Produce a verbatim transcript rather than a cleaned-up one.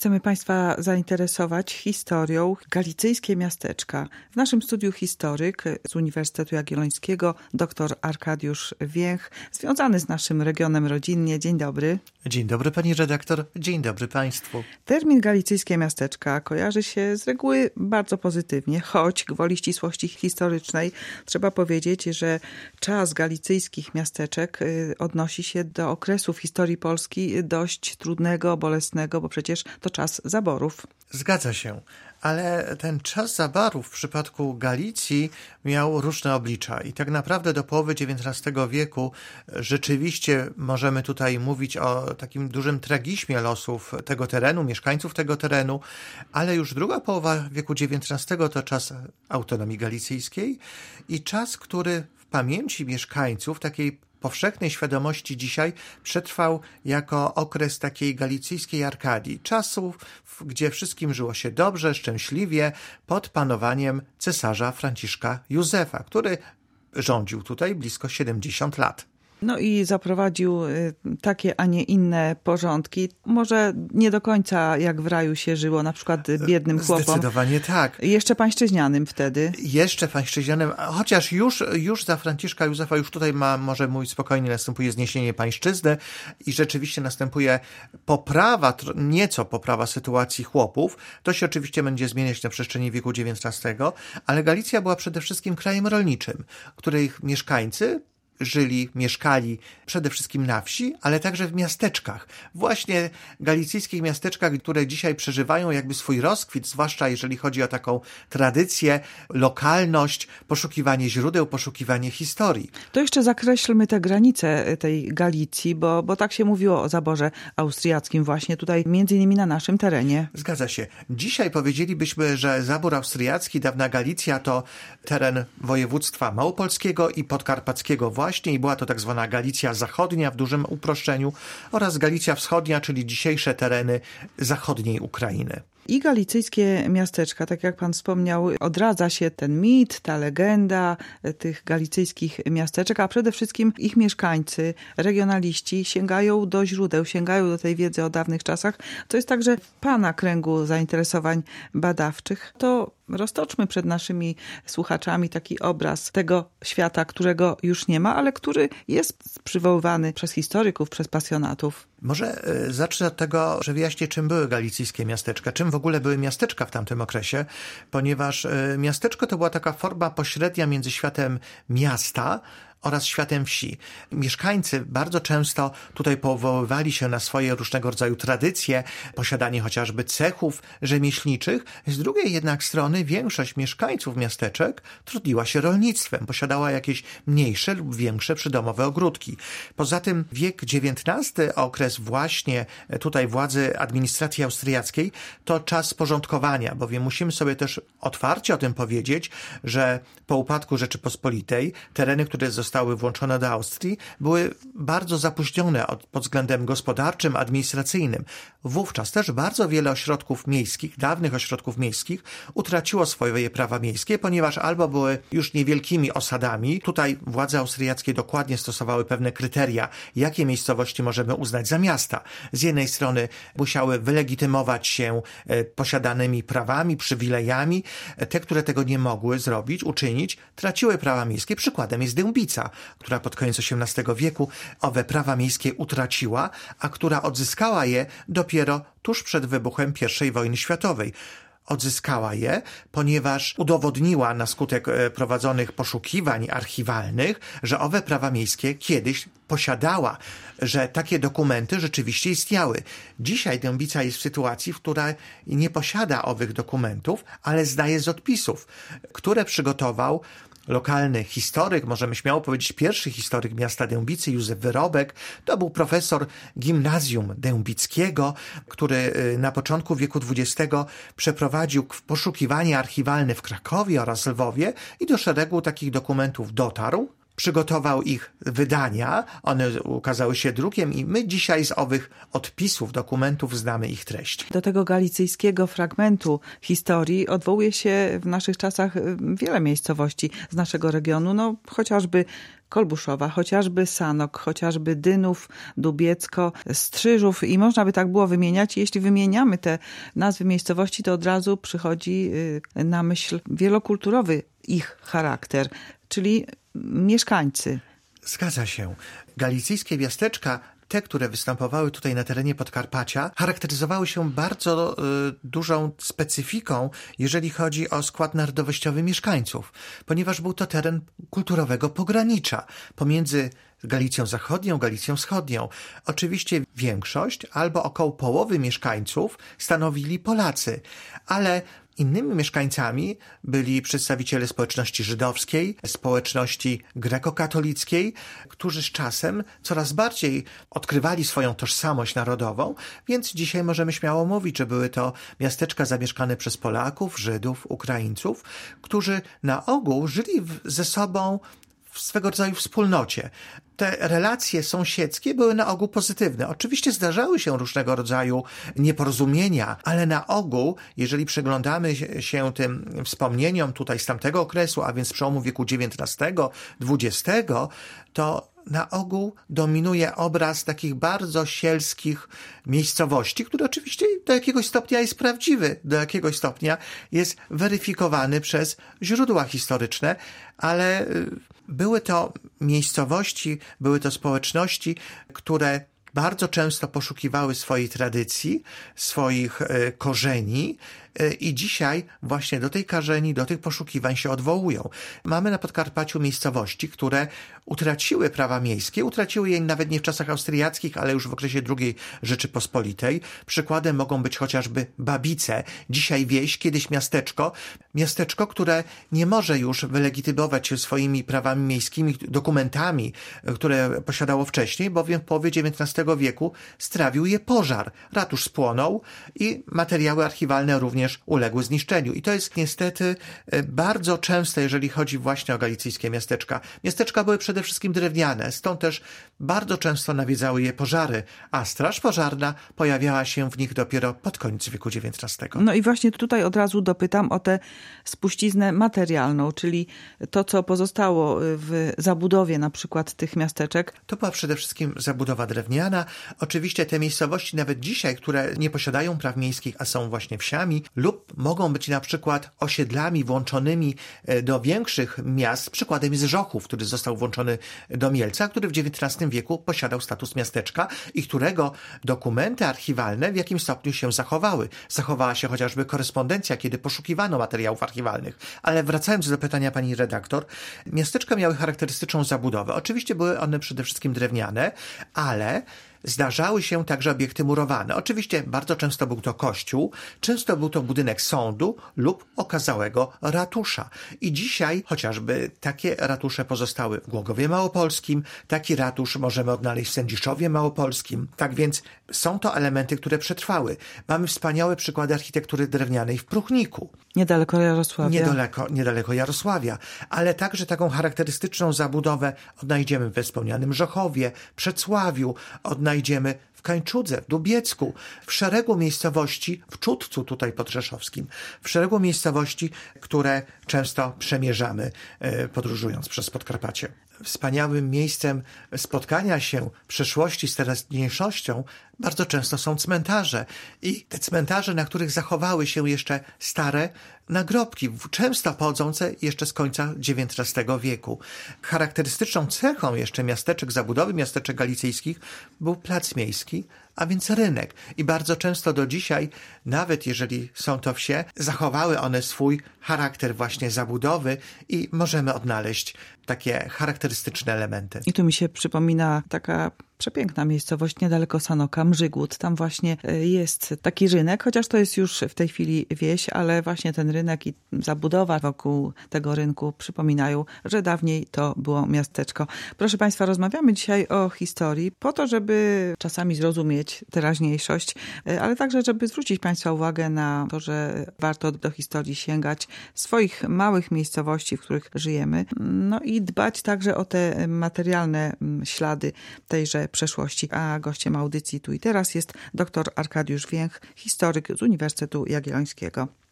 chcemy Państwa zainteresować historią Galicyjskie Miasteczka. W naszym studiu historyk z Uniwersytetu Jagiellońskiego, dr Arkadiusz Więch, związany z naszym regionem rodzinnie. Dzień dobry. Dzień dobry pani redaktor, dzień dobry państwu. Termin Galicyjskie Miasteczka kojarzy się z reguły bardzo pozytywnie, choć gwoli ścisłości historycznej trzeba powiedzieć, że czas galicyjskich miasteczek odnosi się do okresu w historii Polski dość trudnego, bolesnego, bo przecież to czas zaborów. Zgadza się, ale ten czas zaborów w przypadku Galicji miał różne oblicza i tak naprawdę do połowy dziewiętnastego wieku rzeczywiście możemy tutaj mówić o takim dużym tragizmie losów tego terenu, mieszkańców tego terenu, ale już druga połowa wieku dziewiętnastego to czas autonomii galicyjskiej i czas, który w pamięci mieszkańców takiej powszechnej świadomości dzisiaj przetrwał jako okres takiej galicyjskiej Arkadii. Czasów, gdzie wszystkim żyło się dobrze, szczęśliwie, pod panowaniem cesarza Franciszka Józefa, który rządził tutaj blisko siedemdziesiąt lat. No i zaprowadził takie, a nie inne porządki. Może nie do końca jak w raju się żyło, na przykład biednym chłopom. Zdecydowanie tak. Jeszcze pańszczyźnianym wtedy. Jeszcze pańszczyźnianym, chociaż już, już za Franciszka Józefa, już tutaj ma, może mówić spokojnie, następuje zniesienie pańszczyzny i rzeczywiście następuje poprawa, nieco poprawa sytuacji chłopów. To się oczywiście będzie zmieniać na przestrzeni wieku dziewiętnastego, ale Galicja była przede wszystkim krajem rolniczym, których mieszkańcy żyli, mieszkali przede wszystkim na wsi, ale także w miasteczkach. Właśnie galicyjskich miasteczkach, które dzisiaj przeżywają jakby swój rozkwit, zwłaszcza jeżeli chodzi o taką tradycję, lokalność, poszukiwanie źródeł, poszukiwanie historii. To jeszcze zakreślmy te granice tej Galicji, bo, bo tak się mówiło o zaborze austriackim właśnie tutaj, między innymi na naszym terenie. Zgadza się. Dzisiaj powiedzielibyśmy, że zabór austriacki, dawna Galicja to teren województwa małopolskiego i podkarpackiego właśnie i była to tak zwana Galicja Zachodnia w dużym uproszczeniu oraz Galicja Wschodnia, czyli dzisiejsze tereny zachodniej Ukrainy. I galicyjskie miasteczka, tak jak pan wspomniał, odradza się ten mit, ta legenda tych galicyjskich miasteczek, a przede wszystkim ich mieszkańcy, regionaliści sięgają do źródeł, sięgają do tej wiedzy o dawnych czasach. To jest także w pana kręgu zainteresowań badawczych. To roztoczmy przed naszymi słuchaczami taki obraz tego świata, którego już nie ma, ale który jest przywoływany przez historyków, przez pasjonatów. Może zacznę od tego, że wyjaśnię, czym były galicyjskie miasteczka, czym w ogóle były miasteczka w tamtym okresie, ponieważ miasteczko to była taka forma pośrednia między światem miasta oraz światem wsi. Mieszkańcy bardzo często tutaj powoływali się na swoje różnego rodzaju tradycje, posiadanie chociażby cechów rzemieślniczych. Z drugiej jednak strony większość mieszkańców miasteczek trudniła się rolnictwem, posiadała jakieś mniejsze lub większe przydomowe ogródki. Poza tym wiek dziewiętnasty, okres właśnie tutaj władzy administracji austriackiej, to czas porządkowania, bowiem musimy sobie też otwarcie o tym powiedzieć, że po upadku Rzeczypospolitej tereny, które zostały zostały włączone do Austrii, były bardzo zapóźnione od, pod względem gospodarczym, administracyjnym. Wówczas też bardzo wiele ośrodków miejskich, dawnych ośrodków miejskich, utraciło swoje prawa miejskie, ponieważ albo były już niewielkimi osadami. Tutaj władze austriackie dokładnie stosowały pewne kryteria, jakie miejscowości możemy uznać za miasta. Z jednej strony musiały wylegitymować się posiadanymi prawami, przywilejami. Te, które tego nie mogły zrobić, uczynić, traciły prawa miejskie. Przykładem jest Dębica, która pod koniec osiemnastego wieku owe prawa miejskie utraciła, a która odzyskała je dopiero tuż przed wybuchem pierwszej wojny światowej. Odzyskała je, ponieważ udowodniła na skutek prowadzonych poszukiwań archiwalnych, że owe prawa miejskie kiedyś posiadała, że takie dokumenty rzeczywiście istniały. Dzisiaj Dębica jest w sytuacji, w której nie posiada owych dokumentów, ale zdaje z odpisów, które przygotował lokalny historyk, możemy śmiało powiedzieć pierwszy historyk miasta Dębicy, Józef Wyrobek. To był profesor gimnazjum dębickiego, który na początku wieku dwudziestego przeprowadził poszukiwania archiwalne w Krakowie oraz Lwowie i do szeregu takich dokumentów dotarł. Przygotował ich wydania, one ukazały się drukiem i my dzisiaj z owych odpisów, dokumentów znamy ich treść. Do tego galicyjskiego fragmentu historii odwołuje się w naszych czasach wiele miejscowości z naszego regionu, no chociażby Kolbuszowa, chociażby Sanok, chociażby Dynów, Dubiecko, Strzyżów i można by tak było wymieniać. Jeśli wymieniamy te nazwy miejscowości, to od razu przychodzi na myśl wielokulturowy ich charakter, czyli mieszkańcy. Zgadza się. Galicyjskie miasteczka, te, które występowały tutaj na terenie Podkarpacia, charakteryzowały się bardzo y, dużą specyfiką, jeżeli chodzi o skład narodowościowy mieszkańców, ponieważ był to teren kulturowego pogranicza pomiędzy Galicją Zachodnią, Galicją Wschodnią. Oczywiście większość, albo około połowy mieszkańców stanowili Polacy, ale innymi mieszkańcami byli przedstawiciele społeczności żydowskiej, społeczności grekokatolickiej, którzy z czasem coraz bardziej odkrywali swoją tożsamość narodową, więc dzisiaj możemy śmiało mówić, że były to miasteczka zamieszkane przez Polaków, Żydów, Ukraińców, którzy na ogół żyli w, ze sobą w swego rodzaju wspólnocie. Te relacje sąsiedzkie były na ogół pozytywne. Oczywiście zdarzały się różnego rodzaju nieporozumienia, ale na ogół, jeżeli przyglądamy się tym wspomnieniom tutaj z tamtego okresu, a więc z przełomu wieku dziewiętnastego, dwudziestego, to na ogół dominuje obraz takich bardzo sielskich miejscowości, który oczywiście do jakiegoś stopnia jest prawdziwy, do jakiegoś stopnia jest weryfikowany przez źródła historyczne, ale były to miejscowości, były to społeczności, które bardzo często poszukiwały swojej tradycji, swoich korzeni i dzisiaj właśnie do tej korzeni, do tych poszukiwań się odwołują. Mamy na Podkarpaciu miejscowości, które utraciły prawa miejskie, utraciły je nawet nie w czasach austriackich, ale już w okresie drugiej Rzeczypospolitej. Przykładem mogą być chociażby Babice, dzisiaj wieś, kiedyś miasteczko. Miasteczko, które nie może już wylegitymować się swoimi prawami miejskimi, dokumentami, które posiadało wcześniej, bowiem w połowie dziewiętnastego wieku strawił je pożar. Ratusz spłonął i materiały archiwalne również uległy zniszczeniu. I to jest niestety bardzo częste, jeżeli chodzi właśnie o galicyjskie miasteczka. Miasteczka były przede wszystkim drewniane, stąd też bardzo często nawiedzały je pożary, a straż pożarna pojawiała się w nich dopiero pod koniec wieku dziewiętnastego. No i właśnie tutaj od razu dopytam o tę spuściznę materialną, czyli to, co pozostało w zabudowie na przykład tych miasteczek. To była przede wszystkim zabudowa drewniana. Oczywiście te miejscowości nawet dzisiaj, które nie posiadają praw miejskich, a są właśnie wsiami, lub mogą być na przykład osiedlami włączonymi do większych miast. Przykładem jest Żochów, który został włączony do Mielca, który w dziewiętnastym wieku posiadał status miasteczka i którego dokumenty archiwalne w jakimś stopniu się zachowały. Zachowała się chociażby korespondencja, kiedy poszukiwano materiałów archiwalnych. Ale wracając do pytania pani redaktor, miasteczka miały charakterystyczną zabudowę. Oczywiście były one przede wszystkim drewniane, ale zdarzały się także obiekty murowane. Oczywiście bardzo często był to kościół, często był to budynek sądu lub okazałego ratusza. I dzisiaj chociażby takie ratusze pozostały w Głogowie Małopolskim, taki ratusz możemy odnaleźć w Sędziszowie Małopolskim. Tak więc są to elementy, które przetrwały. Mamy wspaniałe przykłady architektury drewnianej w Pruchniku. Niedaleko Jarosławia. Niedaleko, niedaleko Jarosławia, ale także taką charakterystyczną zabudowę odnajdziemy we wspomnianym Żochowie, Przedsławiu, odnajdziemy w Kańczudze, w Dubiecku, w szeregu miejscowości, w Czudcu tutaj podrzeszowskim, w szeregu miejscowości, które często przemierzamy podróżując przez Podkarpacie. Wspaniałym miejscem spotkania się przeszłości z teraźniejszością bardzo często są cmentarze i te cmentarze, na których zachowały się jeszcze stare nagrobki, często pochodzące jeszcze z końca dziewiętnastego wieku. Charakterystyczną cechą jeszcze miasteczek, zabudowy miasteczek galicyjskich był plac miejski, a więc rynek. I bardzo często do dzisiaj, nawet jeżeli są to wsie, zachowały one swój charakter właśnie zabudowy i możemy odnaleźć takie charakterystyczne elementy. I tu mi się przypomina taka przepiękna miejscowość niedaleko Sanoka, Mrzygłód. Tam właśnie jest taki rynek, chociaż to jest już w tej chwili wieś, ale właśnie ten rynek i zabudowa wokół tego rynku przypominają, że dawniej to było miasteczko. Proszę Państwa, rozmawiamy dzisiaj o historii po to, żeby czasami zrozumieć teraźniejszość, ale także, żeby zwrócić Państwa uwagę na to, że warto do historii sięgać swoich małych miejscowości, w których żyjemy, no i dbać także o te materialne ślady tejże przeszłości. A gościem audycji Tu i Teraz jest dr Arkadiusz Więch, historyk z Uniwersytetu Jagiellońskiego.